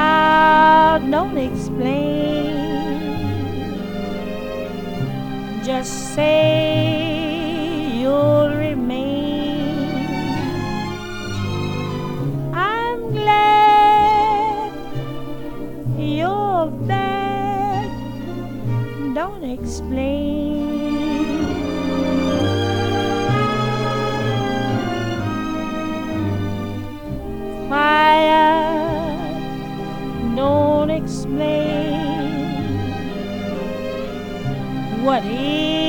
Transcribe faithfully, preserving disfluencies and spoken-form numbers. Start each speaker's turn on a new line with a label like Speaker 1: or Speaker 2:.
Speaker 1: Child, don't explain. Just say you'll remain. I'm glad you're back. Don't explain. Fire, don't explain what is